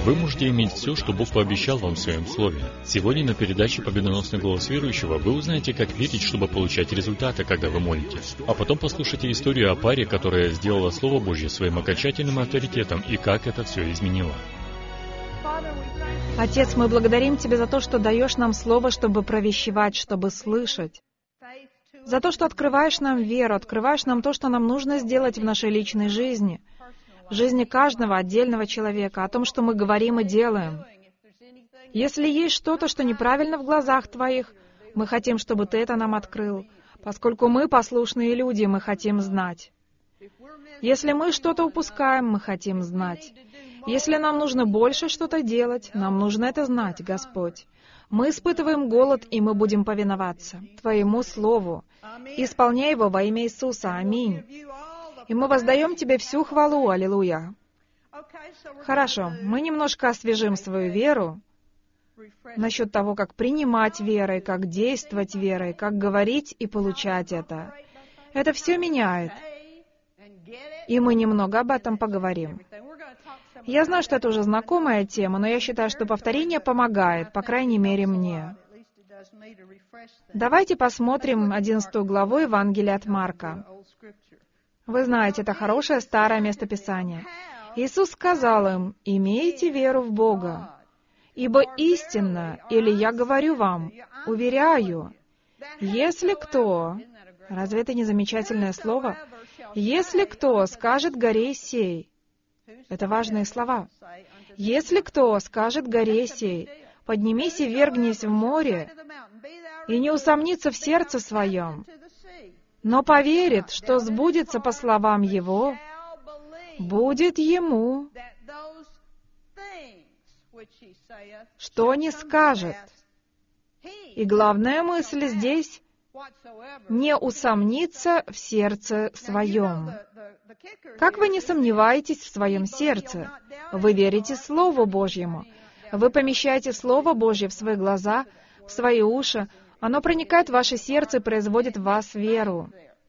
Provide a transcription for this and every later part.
Вы можете иметь все, что Бог пообещал вам в Своем Слове. Сегодня на передаче «Победоносный голос верующего» вы узнаете, как верить, чтобы получать результаты, когда вы молитесь. А потом послушайте историю о паре, которая сделала Слово Божье своим окончательным авторитетом, и как это все изменило. Отец, мы благодарим Тебя за то, что даешь нам Слово, чтобы провещевать, чтобы слышать. За то, что открываешь нам веру, открываешь нам то, что нам нужно сделать в нашей личной жизни, в жизни каждого отдельного человека, о том, что мы говорим и делаем. Если есть что-то, что неправильно в глазах Твоих, мы хотим, чтобы Ты это нам открыл. Поскольку мы послушные люди, мы хотим знать. Если мы что-то упускаем, мы хотим знать. Если нам нужно больше что-то делать, нам нужно это знать, Господь. Мы испытываем голод, и мы будем повиноваться Твоему Слову. Исполняй его во имя Иисуса. Аминь. И мы воздаем Тебе всю хвалу. Аллилуйя. Хорошо, мы немножко освежим свою веру насчет того, как принимать верой, как действовать верой, как говорить и получать это. Это все меняет. И мы немного об этом поговорим. Я знаю, что это уже знакомая тема, но я считаю, что повторение помогает, по крайней мере, мне. Давайте посмотрим 11 главу Евангелия от Марка. Вы знаете, это хорошее старое местописание. Иисус сказал им: «Имейте веру в Бога, ибо истинно, или я говорю вам, уверяю, если кто...» Разве это не замечательное слово? «Если кто скажет горе сей...» Это важные слова. «Если кто скажет горе сей, поднимись и вергнись в море, и не усомнится в сердце своем, но поверит, что сбудется по словам его, будет ему, что не скажет». И главная мысль здесь — не усомниться в сердце своем. Как вы не сомневаетесь в своем сердце? Вы верите Слову Божьему. Вы помещаете Слово Божье в свои глаза, в свои уши. Оно проникает в ваше сердце и производит в вас веру.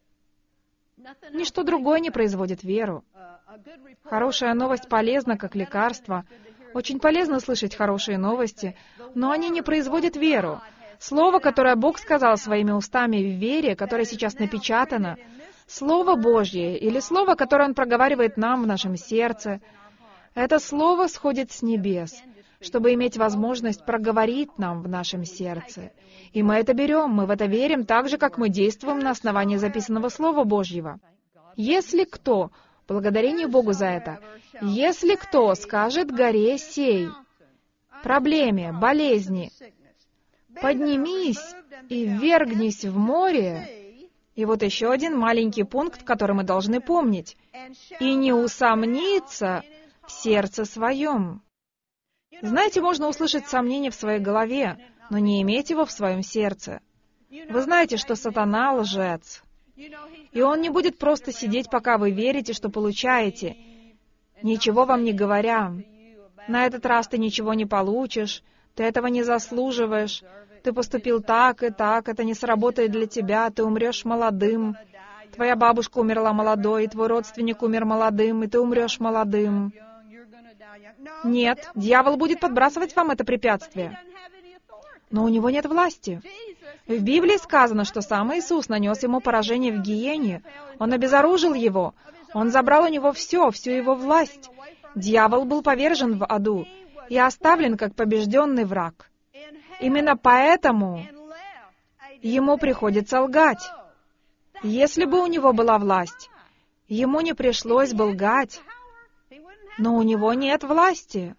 Ничто другое не производит веру. Хорошая новость полезна, как лекарство. Очень полезно слышать хорошие новости, но они не производят веру. Слово, которое Бог сказал своими устами в вере, которое сейчас напечатано, Слово Божье, или Слово, которое Он проговаривает нам в нашем сердце, это Слово сходит с небес, чтобы иметь возможность проговорить нам в нашем сердце. И мы это берем, мы в это верим так же, как мы действуем на основании записанного Слова Божьего. Если кто, благодарение Богу за это, если кто скажет горе сей, проблеме, болезни, поднимись и ввергнись в море. И вот еще один маленький пункт, который мы должны помнить. И не усомниться в сердце своем. Знаете, можно услышать сомнение в своей голове, но не иметь его в своем сердце. Вы знаете, что сатана — лжец. И он не будет просто сидеть, пока вы верите, что получаете, ничего вам не говоря. На этот раз ты ничего не получишь, ты этого не заслуживаешь, ты поступил так и так, это не сработает для тебя, ты умрешь молодым, твоя бабушка умерла молодой, твой родственник умер молодым, и ты умрешь молодым. Нет, дьявол будет подбрасывать вам это препятствие. Но у него нет власти. В Библии сказано, что сам Иисус нанес ему поражение в гиене. Он обезоружил его. Он забрал у него всю его власть. Дьявол был повержен в аду и оставлен как побежденный враг. Именно поэтому ему приходится лгать. Если бы у него была власть, ему не пришлось бы лгать. Но у него нет власти.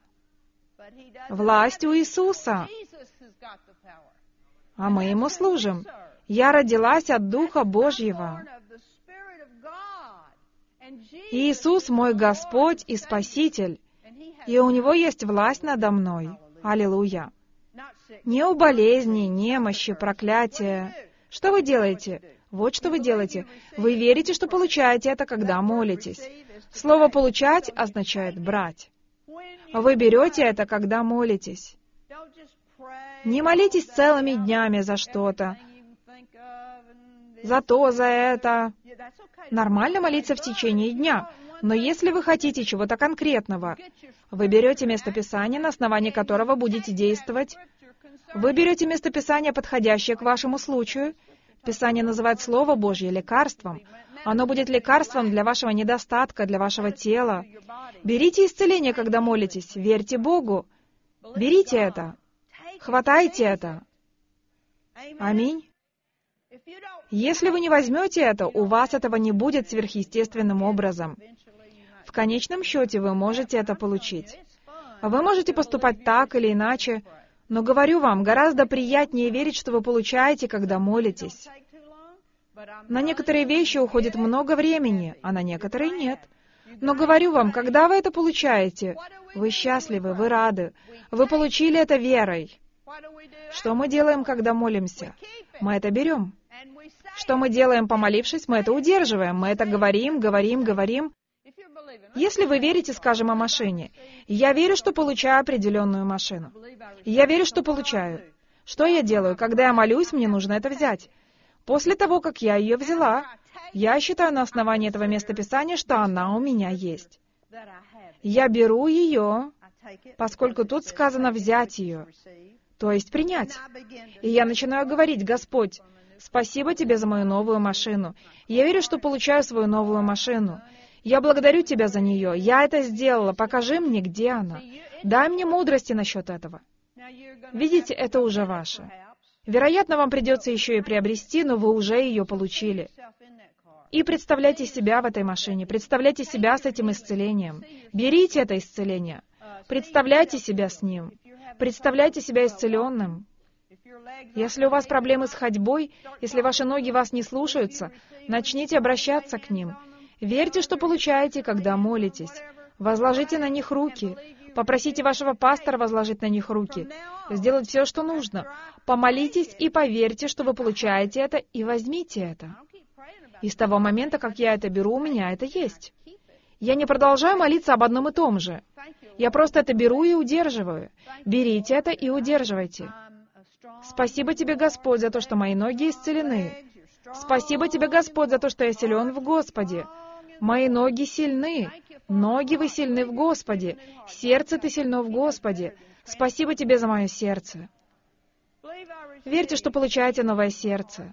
Власть у Иисуса. А мы Ему служим. Я родилась от Духа Божьего. Иисус мой Господь и Спаситель, и у Него есть власть надо мной. Аллилуйя. Не у болезни, немощи, проклятия. Что вы делаете? Вот что вы делаете. Вы верите, что получаете это, когда молитесь. Слово «получать» означает «брать». Вы берете это, когда молитесь. Не молитесь целыми днями за что-то, за то, за это. Нормально молиться в течение дня. Но если вы хотите чего-то конкретного, вы берете местописание, на основании которого будете действовать. Вы берете местописание, подходящее к вашему случаю. Писание называет Слово Божье лекарством. Оно будет лекарством для вашего недостатка, для вашего тела. Берите исцеление, когда молитесь. Верьте Богу. Берите это. Хватайте это. Аминь. Если вы не возьмете это, у вас этого не будет сверхъестественным образом. В конечном счете вы можете это получить. Вы можете поступать так или иначе, но говорю вам, гораздо приятнее верить, что вы получаете, когда молитесь. На некоторые вещи уходит много времени, а на некоторые нет. Но говорю вам, когда вы это получаете, вы счастливы, вы рады, вы получили это верой. Что мы делаем, когда молимся? Мы это берем. Что мы делаем, помолившись? Мы это удерживаем. Мы это говорим, говорим, говорим. Если вы верите, скажем, о машине, я верю, что получаю определенную машину. Я верю, что получаю. Что я делаю? Когда я молюсь, мне нужно это взять. После того, как я ее взяла, я считаю на основании этого местописания, что она у меня есть. Я беру ее, поскольку тут сказано «взять ее», то есть принять. И я начинаю говорить: «Господь, спасибо Тебе за мою новую машину. Я верю, что получаю свою новую машину. Я благодарю Тебя за нее. Я это сделала. Покажи мне, где она. Дай мне мудрости насчет этого». Видите, это уже ваше. Вероятно, вам придется еще и приобрести, но вы уже ее получили. И представляйте себя в этой машине. Представляйте себя с этим исцелением. Берите это исцеление. Представляйте себя с ним. Представляйте себя исцеленным. Если у вас проблемы с ходьбой, если ваши ноги вас не слушаются, начните обращаться к ним. Верьте, что получаете, когда молитесь. Возложите на них руки. Попросите вашего пастора возложить на них руки. Сделать все, что нужно. Помолитесь и поверьте, что вы получаете это, и возьмите это. И с того момента, как я это беру, у меня это есть. Я не продолжаю молиться об одном и том же. Я просто это беру и удерживаю. Берите это и удерживайте. Спасибо Тебе, Господь, за то, что мои ноги исцелены. Спасибо Тебе, Господь, за то, что я силен в Господе. Мои ноги сильны. Ноги вы сильны в Господе. Сердце ты сильно в Господе. Спасибо Тебе за мое сердце. Верьте, что получаете новое сердце.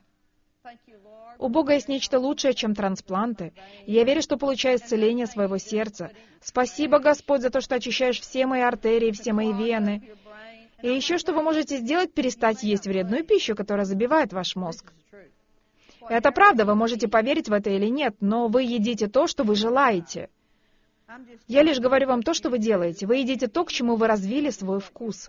У Бога есть нечто лучшее, чем транспланты. Я верю, что получаю исцеление своего сердца. Спасибо, Господь, за то, что очищаешь все мои артерии, все мои вены. И еще что вы можете сделать, перестать есть вредную пищу, которая забивает ваш мозг. Это правда, вы можете поверить в это или нет, но вы едите то, что вы желаете. Я лишь говорю вам то, что вы делаете. Вы едите то, к чему вы развили свой вкус.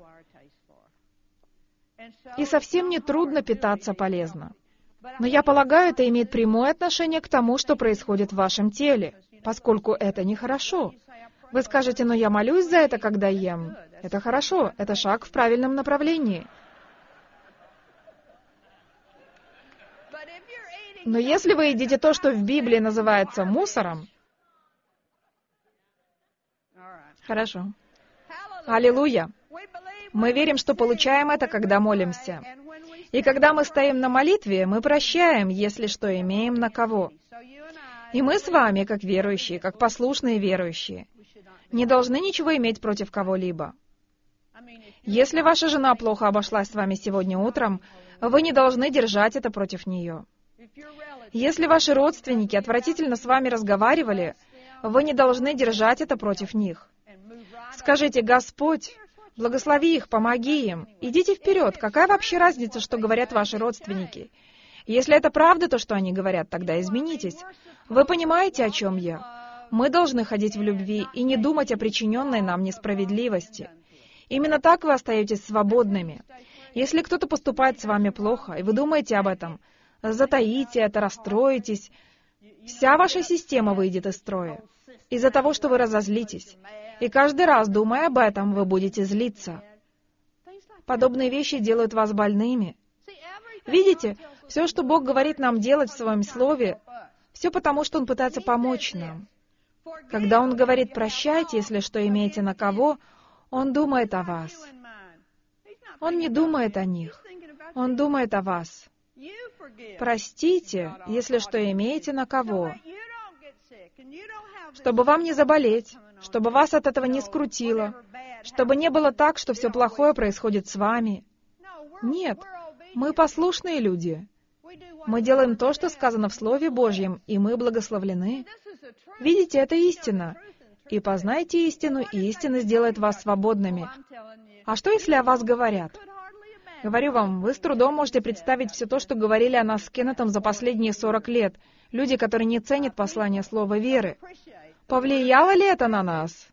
И совсем не трудно питаться полезно. Но я полагаю, это имеет прямое отношение к тому, что происходит в вашем теле, поскольку это нехорошо. Вы скажете: «Но я молюсь за это, когда ем». Это хорошо, это шаг в правильном направлении. Но если вы едите то, что в Библии называется мусором... Хорошо. Аллилуйя. Мы верим, что получаем это, когда молимся. И когда мы стоим на молитве, мы прощаем, если что, имеем на кого. И мы с вами, как верующие, как послушные верующие, не должны ничего иметь против кого-либо. Если ваша жена плохо обошлась с вами сегодня утром, вы не должны держать это против нее. Если ваши родственники отвратительно с вами разговаривали, вы не должны держать это против них. Скажите: «Господь, благослови их, помоги им. Идите вперед. Какая вообще разница, что говорят ваши родственники? Если это правда то, что они говорят, тогда изменитесь. Вы понимаете, о чем я? Мы должны ходить в любви и не думать о причиненной нам несправедливости. Именно так вы остаетесь свободными. Если кто-то поступает с вами плохо, и вы думаете об этом, затаите это, расстроитесь, вся ваша система выйдет из строя. Из-за того, что вы разозлитесь. И каждый раз, думая об этом, вы будете злиться. Подобные вещи делают вас больными. Видите, все, что Бог говорит нам делать в Своем Слове, все потому, что Он пытается помочь нам. Когда Он говорит «прощайте, если что имеете на кого», Он думает о вас. Он не думает о них. Он думает о вас. Простите, если что имеете на кого. чтобы вам не заболеть, чтобы вас от этого не скрутило, чтобы не было так, что все плохое происходит с вами. Нет, мы послушные люди. Мы делаем то, что сказано в Слове Божьем, и мы благословлены. Видите, это истина. И познайте истину, и истина сделает вас свободными. А что, если о вас говорят? Говорю вам, вы с трудом можете представить все то, что говорили о нас с Кеннетом за последние 40 лет. Люди, которые не ценят послание слова веры. Повлияло ли это на нас?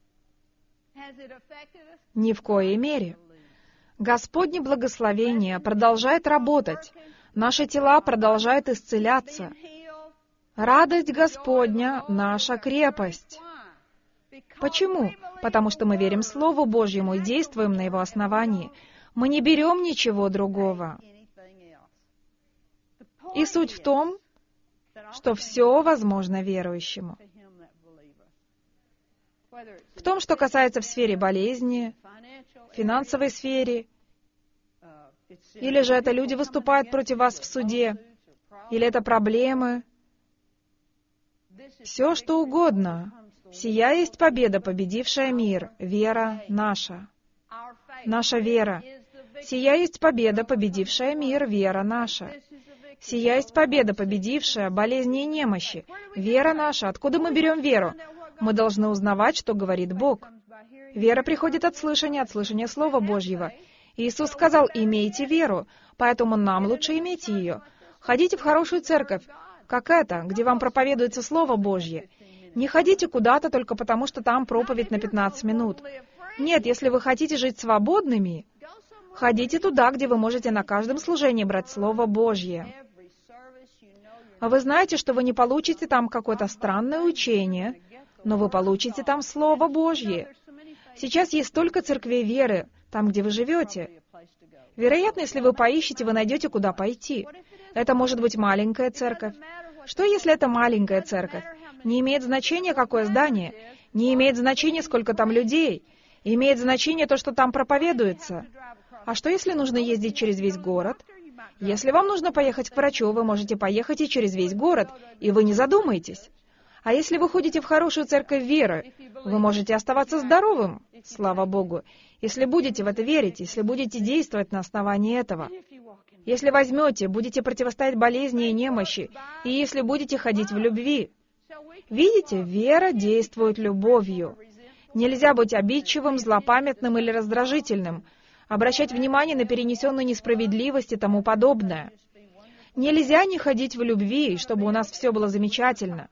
Ни в коей мере. Господне благословение продолжает работать. Наши тела продолжают исцеляться. Радость Господня — наша крепость. Почему? Потому что мы верим Слову Божьему и действуем на его основании. Мы не берем ничего другого. И суть в том, что все возможно верующему. В том, что касается в сфере болезни, в финансовой сфере, или же это люди выступают против вас в суде, или это проблемы, все что угодно. Сия есть победа, победившая мир, вера наша. Наша вера. Сия есть победа, победившая мир, вера наша. Сия есть победа, победившая болезни и немощи. Вера наша. Откуда мы берем веру? Мы должны узнавать, что говорит Бог. Вера приходит от слышания Слова Божьего. Иисус сказал: «Имейте веру», поэтому нам лучше иметь ее. Ходите в хорошую церковь, как эта, где вам проповедуется Слово Божье. Не ходите куда-то только потому, что там проповедь на 15 минут. Нет, если вы хотите жить свободными, ходите туда, где вы можете на каждом служении брать Слово Божье. А вы знаете, что вы не получите там какое-то странное учение, но вы получите там Слово Божье. Сейчас есть столько церквей веры, там, где вы живете. Вероятно, если вы поищете, вы найдете, куда пойти. Это может быть маленькая церковь. Что, если это маленькая церковь? Не имеет значения, какое здание. Не имеет значения, сколько там людей. Имеет значение то, что там проповедуется. А что, если нужно ездить через весь город? Если вам нужно поехать к врачу, вы можете поехать и через весь город, и вы не задумаетесь. А если вы ходите в хорошую церковь веры, вы можете оставаться здоровым, слава Богу, если будете в это верить, если будете действовать на основании этого. Если возьмете, будете противостоять болезни и немощи, и если будете ходить в любви. Видите, вера действует любовью. Нельзя быть обидчивым, злопамятным или раздражительным, обращать внимание на перенесенную несправедливость и тому подобное. Нельзя не ходить в любви, чтобы у нас все было замечательно.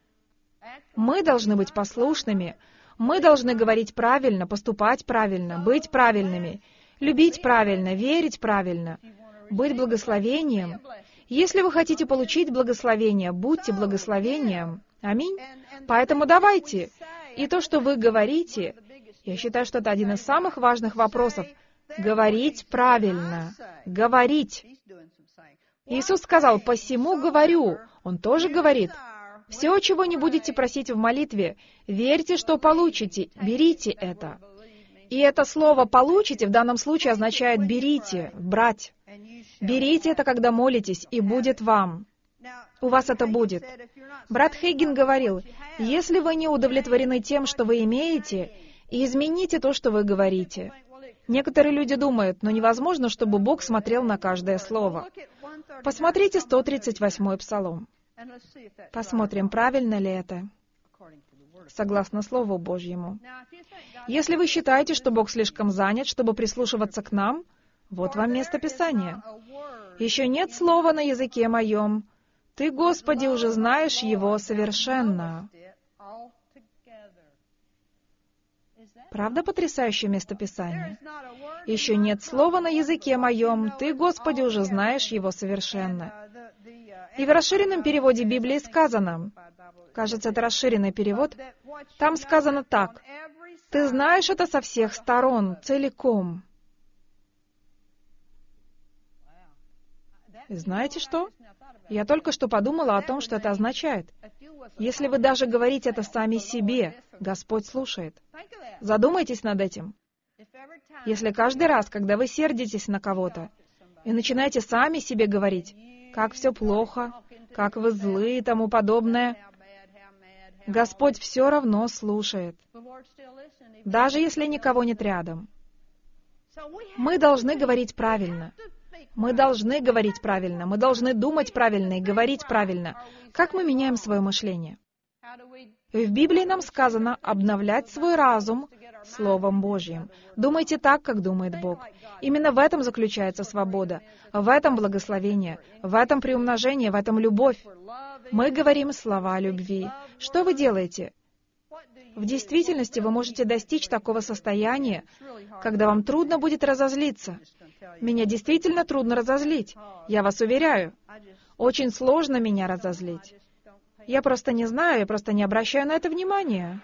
Мы должны быть послушными, мы должны говорить правильно, поступать правильно, быть правильными, любить правильно, верить правильно, быть благословением. Если вы хотите получить благословение, будьте благословением. Аминь. Поэтому давайте. И то, что вы говорите, я считаю, что это один из самых важных вопросов. Говорить правильно. Говорить. Иисус сказал: «Посему говорю». Он тоже говорит: «Все, чего не будете просить в молитве, верьте, что получите, берите это». И это слово «получите» в данном случае означает «берите», «брать». Берите это, когда молитесь, и будет вам. У вас это будет. Брат Хейген говорил: если вы не удовлетворены тем, что вы имеете, измените то, что вы говорите. Некоторые люди думают, но невозможно, чтобы Бог смотрел на каждое слово. Посмотрите 138-й Псалом. Посмотрим, правильно ли это, согласно Слову Божьему. Если вы считаете, что Бог слишком занят, чтобы прислушиваться к нам, вот вам место Писания. «Еще нет слова на языке моем. Ты, Господи, уже знаешь его совершенно». Правда потрясающее местописание? «Еще нет слова на языке моем. Ты, Господи, уже знаешь его совершенно». И в расширенном переводе Библии сказано, кажется, это расширенный перевод, там сказано так: «Ты знаешь это со всех сторон, целиком». И знаете что? Я только что подумала о том, что это означает. Если вы даже говорите это сами себе, Господь слушает. Задумайтесь над этим. Если каждый раз, когда вы сердитесь на кого-то, и начинаете сами себе говорить, как все плохо, как вы злы и тому подобное, Господь все равно слушает, даже если никого нет рядом. Мы должны говорить правильно. Мы должны говорить правильно. Мы должны думать правильно и говорить правильно. Как мы меняем свое мышление? В Библии нам сказано обновлять свой разум Словом Божьим. Думайте так, как думает Бог. Именно в этом заключается свобода, в этом благословение, в этом приумножение, в этом любовь. Мы говорим слова любви. Что вы делаете? В действительности вы можете достичь такого состояния, когда вам трудно будет разозлиться. Меня действительно трудно разозлить. Я вас уверяю. Очень сложно меня разозлить. Я просто не знаю, я просто не обращаю на это внимания.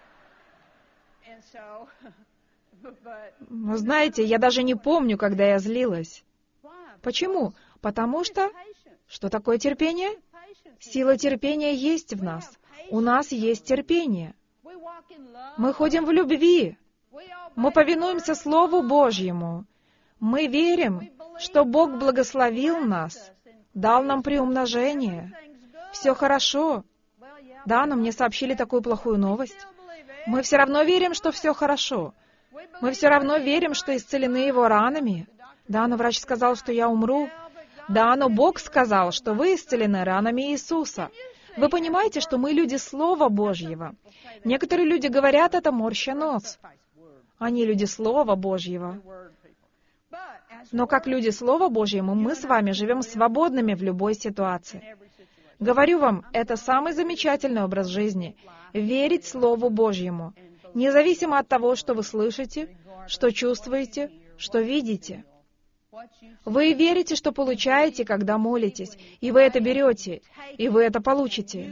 Но знаете, я даже не помню, когда я злилась. Почему? Потому что... Что такое терпение? Сила терпения есть в нас. У нас есть терпение. Мы ходим в любви. Мы повинуемся Слову Божьему. Мы верим, что Бог благословил нас, дал нам приумножение. Все хорошо. Да, но мне сообщили такую плохую новость. Мы все равно верим, что все хорошо. Мы все равно верим, что исцелены Его ранами. Да, но врач сказал, что я умру. Да, но Бог сказал, что вы исцелены ранами Иисуса. Вы понимаете, что мы люди Слова Божьего. Некоторые люди говорят это, морща нос. Они люди Слова Божьего. Но как люди Слова Божьему, мы с вами живем свободными в любой ситуации. Говорю вам, это самый замечательный образ жизни — верить Слову Божьему, независимо от того, что вы слышите, что чувствуете, что видите. Вы верите, что получаете, когда молитесь, и вы это берете, и вы это получите.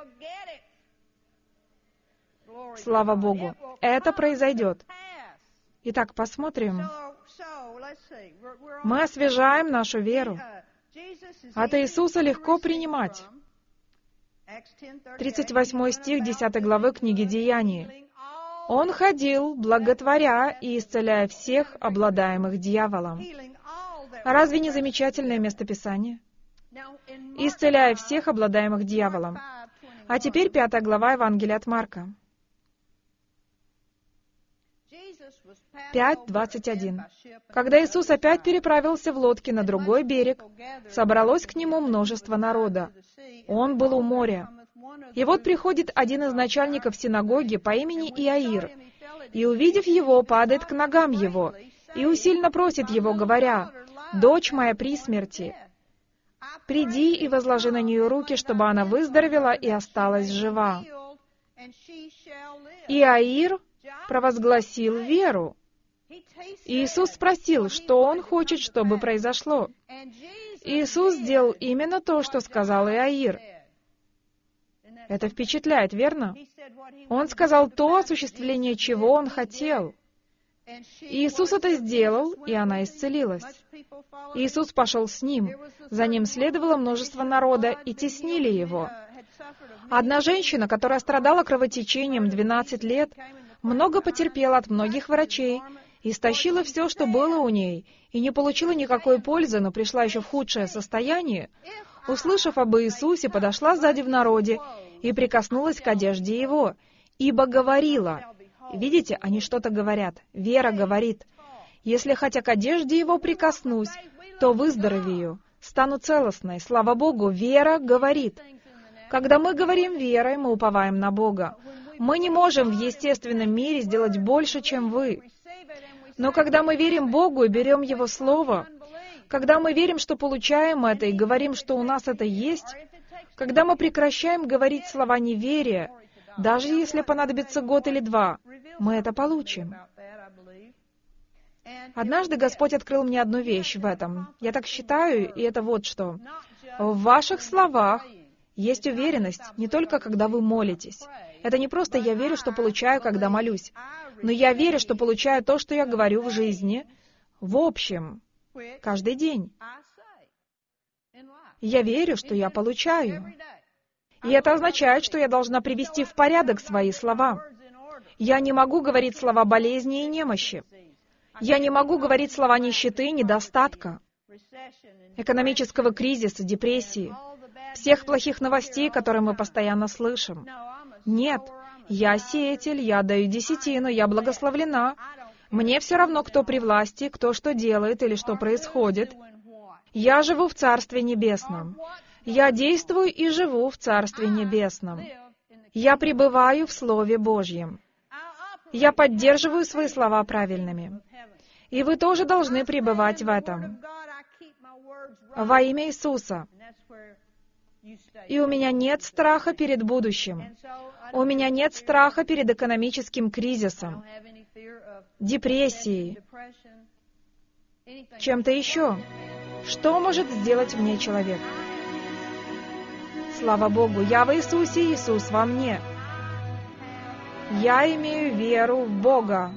Слава Богу, это произойдет. Итак, посмотрим. Мы освежаем нашу веру. От Иисуса легко принимать. 38 стих 10 главы книги Деяний. Он ходил, благотворя и исцеляя всех, обладаемых дьяволом. Разве не замечательное местописание? Исцеляя всех, обладаемых дьяволом. А теперь 5 глава Евангелия от Марка. 5:21. Когда Иисус опять переправился в лодке на другой берег, собралось к Нему множество народа. Он был у моря. И вот приходит один из начальников синагоги по имени Иаир, и, увидев Его, падает к ногам Его, и усильно просит Его, говоря: «Дочь моя при смерти, приди и возложи на нее руки, чтобы она выздоровела и осталась жива». Иаир провозгласил веру. Иисус спросил, что он хочет, чтобы произошло. Иисус сделал именно то, что сказал Иаир. Это впечатляет, верно? Он сказал то, осуществление чего он хотел. Иисус это сделал, и она исцелилась. Иисус пошел с ним. За ним следовало множество народа, и теснили его. Одна женщина, которая страдала кровотечением 12 лет, много потерпела от многих врачей, истощила все, что было у ней, и не получила никакой пользы, но пришла еще в худшее состояние, услышав об Иисусе, подошла сзади в народе и прикоснулась к одежде Его, ибо говорила. Видите, они что-то говорят. Вера говорит: «Если хотя к одежде Его прикоснусь, то выздоровею, стану целостной». Слава Богу, вера говорит. Когда мы говорим верой, мы уповаем на Бога. Мы не можем в естественном мире сделать больше, чем вы. Но когда мы верим Богу и берем Его Слово, когда мы верим, что получаем это, и говорим, что у нас это есть, когда мы прекращаем говорить слова неверия, даже если понадобится год или 2, мы это получим. Однажды Господь открыл мне одну вещь в этом. Я так считаю, и это вот что. В ваших словах есть уверенность не только когда вы молитесь. Это не просто «я верю, что получаю, когда молюсь», но я верю, что получаю то, что я говорю в жизни, в общем, каждый день. Я верю, что я получаю. И это означает, что я должна привести в порядок свои слова. Я не могу говорить слова болезни и немощи. Я не могу говорить слова нищеты и недостатка, экономического кризиса, депрессии, всех плохих новостей, которые мы постоянно слышим. Нет, я сеятель, я даю десятину, я благословлена. Мне все равно, кто при власти, кто что делает или что происходит. Я живу в Царстве Небесном. Я действую и живу в Царстве Небесном. Я пребываю в Слове Божьем. Я поддерживаю свои слова правильными. И вы тоже должны пребывать в этом. Во имя Иисуса. И у меня нет страха перед будущим. У меня нет страха перед экономическим кризисом, депрессией, чем-то еще. Что может сделать мне человек? Слава Богу, я в Иисусе, Иисус во мне. Я имею веру в Бога.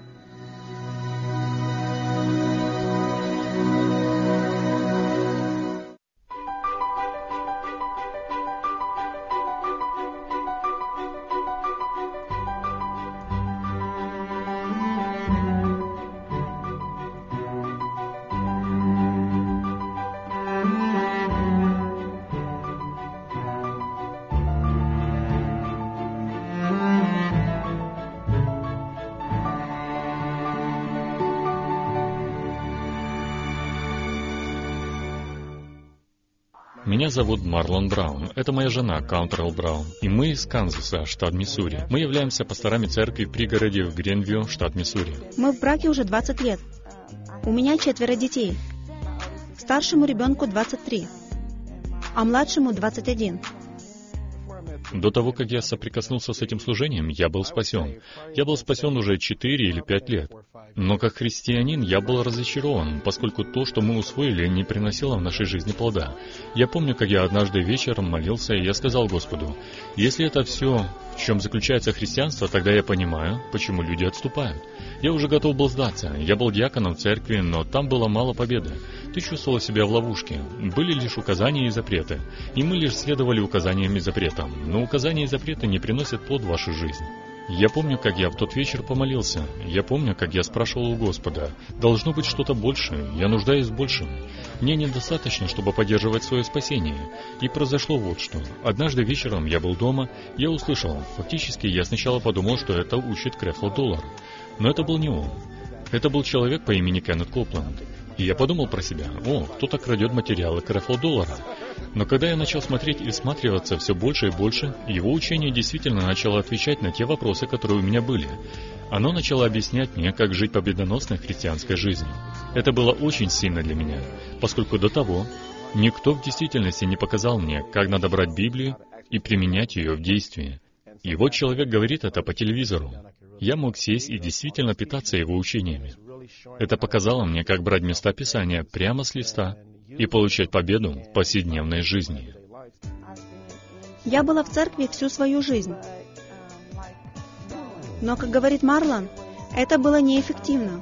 Меня зовут Марлон Браун. Это моя жена, Каунтерл Браун. И мы из Канзаса, штат Миссури. Мы являемся пасторами церкви в пригороде в Гренвью, штат Миссури. Мы в браке уже 20 лет. У меня 4 детей. Старшему ребенку 23, а младшему 21. До того, как я соприкоснулся с этим служением, я был спасен. Я был спасен уже 4 или 5 лет. Но как христианин я был разочарован, поскольку то, что мы усвоили, не приносило в нашей жизни плода. Я помню, как я однажды вечером молился, и я сказал Господу: «Если это все, в чем заключается христианство, тогда я понимаю, почему люди отступают». Я уже готов был сдаться. Я был диаконом в церкви, но там было мало победы. Ты чувствовал себя в ловушке. Были лишь указания и запреты. И мы лишь следовали указаниям и запретам. Но указания и запреты не приносят плод в вашу жизнь. Я помню, как я в тот вечер помолился. Я помню, как я спрашивал у Господа: «Должно быть что-то большее. Я нуждаюсь в большем. Мне недостаточно, чтобы поддерживать свое спасение». И произошло вот что. Однажды вечером я был дома, я услышал. Фактически, я сначала подумал, что это учит Крефл Доллар. Но это был не он. Это был человек по имени Кеннет Копланд. И я подумал про себя: «О, кто-то крадет материалы Крефл Доллара». Но когда я начал смотреть и всматриваться все больше и больше, его учение действительно начало отвечать на те вопросы, которые у меня были. Оно начало объяснять мне, как жить победоносной христианской жизнью. Это было очень сильно для меня, поскольку до того никто в действительности не показал мне, как надо брать Библию и применять ее в действии. И вот человек говорит это по телевизору. Я мог сесть и действительно питаться его учениями. Это показало мне, как брать места Писания прямо с листа и получать победу в повседневной жизни. Я была в церкви всю свою жизнь. Но, как говорит Марлон, это было неэффективно.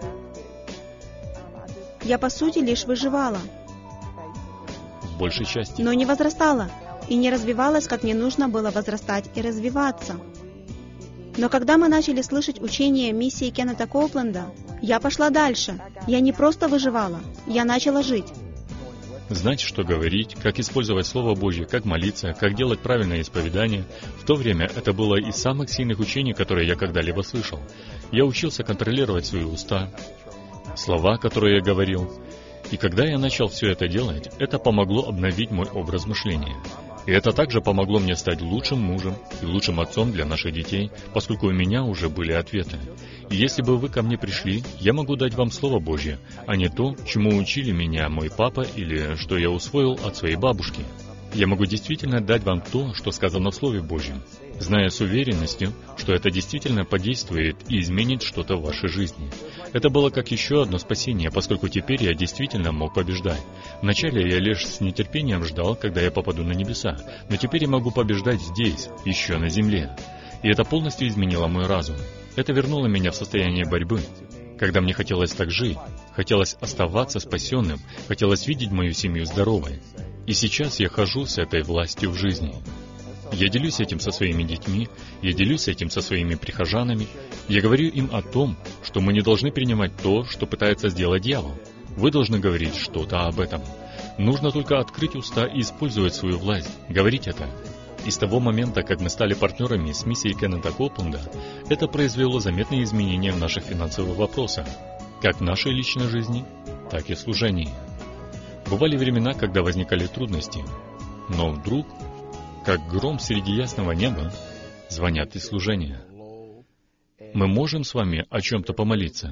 Я, по сути, лишь выживала. В большей части. Но не возрастала и не развивалась, как мне нужно было возрастать и развиваться. Но когда мы начали слышать учение миссии Кеннета Коупленда, я пошла дальше. Я не просто выживала, я начала жить. Знать, что говорить, как использовать Слово Божье, как молиться, как делать правильное исповедание. В то время это было из самых сильных учений, которые я когда-либо слышал. Я учился контролировать свои уста, слова, которые я говорил. И когда я начал все это делать, это помогло обновить мой образ мышления. И это также помогло мне стать лучшим мужем и лучшим отцом для наших детей, поскольку у меня уже были ответы. И если бы вы ко мне пришли, я могу дать вам Слово Божье, а не то, чему учили меня мой папа или что я усвоил от своей бабушки. Я могу действительно дать вам то, что сказано в Слове Божьем, зная с уверенностью, что это действительно подействует и изменит что-то в вашей жизни. Это было как еще одно спасение, поскольку теперь я действительно мог побеждать. Вначале я лишь с нетерпением ждал, когда я попаду на небеса, но теперь я могу побеждать здесь, еще на земле. И это полностью изменило мой разум. Это вернуло меня в состояние борьбы, когда мне хотелось так жить, хотелось оставаться спасенным, хотелось видеть мою семью здоровой. И сейчас я хожу с этой властью в жизни. Я делюсь этим со своими детьми, я делюсь этим со своими прихожанами. Я говорю им о том, что мы не должны принимать то, что пытается сделать дьявол. Вы должны говорить что-то об этом. Нужно только открыть уста и использовать свою власть, говорить это. И с того момента, как мы стали партнерами с миссией Кеннета Копленда, это произвело заметные изменения в наших финансовых вопросах, как в нашей личной жизни, так и в служении. Бывали времена, когда возникали трудности, но вдруг, как гром среди ясного неба, звонят из служения. Мы можем с вами о чем-то помолиться.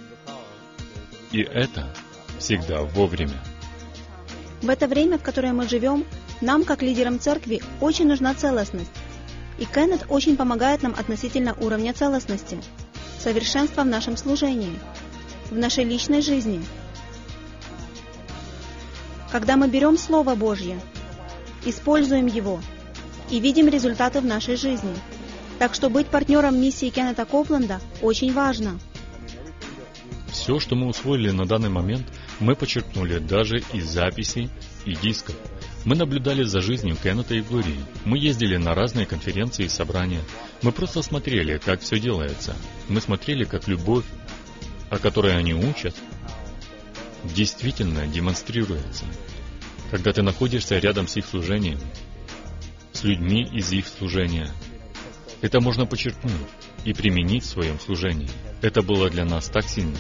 И это всегда вовремя. В это время, в которое мы живем, нам, как лидерам церкви, очень нужна целостность. И Кеннет очень помогает нам относительно уровня целостности, совершенства в нашем служении, в нашей личной жизни. Когда мы берем Слово Божье, используем его и видим результаты в нашей жизни. Так что быть партнером миссии Кеннета Копленда очень важно. Все, что мы усвоили на данный момент, мы почерпнули даже из записей и дисков. Мы наблюдали за жизнью Кеннета и Глории. Мы ездили на разные конференции и собрания. Мы просто смотрели, как все делается. Мы смотрели, как любовь, о которой они учат, действительно демонстрируется. Когда ты находишься рядом с их служением, с людьми из их служения, это можно почерпнуть и применить в своем служении. Это было для нас так сильно.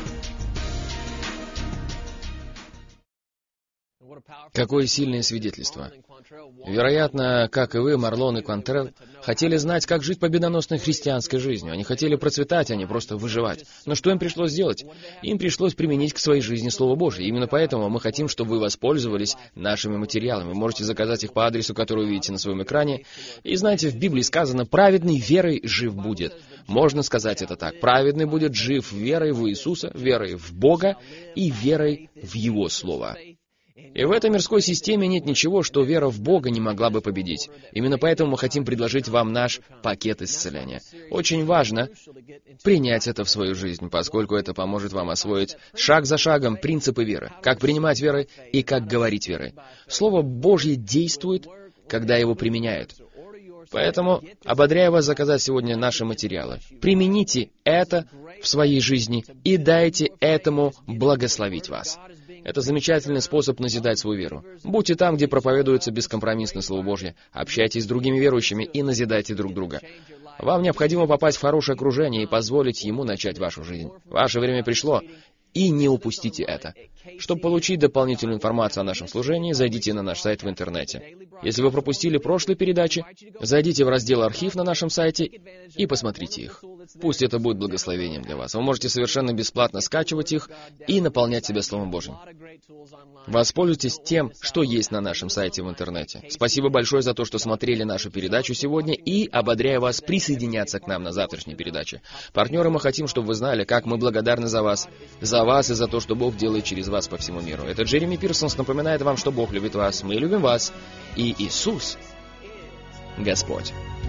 Какое сильное свидетельство. Вероятно, как и вы, Марлон и Квантрелл, хотели знать, как жить победоносной христианской жизнью. Они хотели процветать, а не просто выживать. Но что им пришлось сделать? Им пришлось применить к своей жизни Слово Божье. Именно поэтому мы хотим, чтобы вы воспользовались нашими материалами. Вы можете заказать их по адресу, который вы видите на своем экране. И знаете, в Библии сказано: «Праведный верой жив будет». Можно сказать это так. Праведный будет жив верой в Иисуса, верой в Бога и верой в Его Слово. И в этой мирской системе нет ничего, что вера в Бога не могла бы победить. Именно поэтому мы хотим предложить вам наш пакет исцеления. Очень важно принять это в свою жизнь, поскольку это поможет вам освоить шаг за шагом принципы веры, как принимать верой и как говорить верой. Слово Божье действует, когда его применяют. Поэтому ободряю вас заказать сегодня наши материалы. Примените это в своей жизни и дайте этому благословить вас. Это замечательный способ назидать свою веру. Будьте там, где проповедуется бескомпромиссное Слово Божье. Общайтесь с другими верующими и назидайте друг друга. Вам необходимо попасть в хорошее окружение и позволить ему начать вашу жизнь. Ваше время пришло, и не упустите это. Чтобы получить дополнительную информацию о нашем служении, зайдите на наш сайт в интернете. Если вы пропустили прошлые передачи, зайдите в раздел «Архив» на нашем сайте и посмотрите их. Пусть это будет благословением для вас. Вы можете совершенно бесплатно скачивать их и наполнять себя Словом Божьим. Воспользуйтесь тем, что есть на нашем сайте в интернете. Спасибо большое за то, что смотрели нашу передачу сегодня, и ободряю вас присоединяться к нам на завтрашней передаче. Партнеры, мы хотим, чтобы вы знали, как мы благодарны за вас и за то, что Бог делает через вас по всему миру. Это Джереми Пирсонс напоминает вам, что Бог любит вас, мы любим вас, и Иисус — Господь.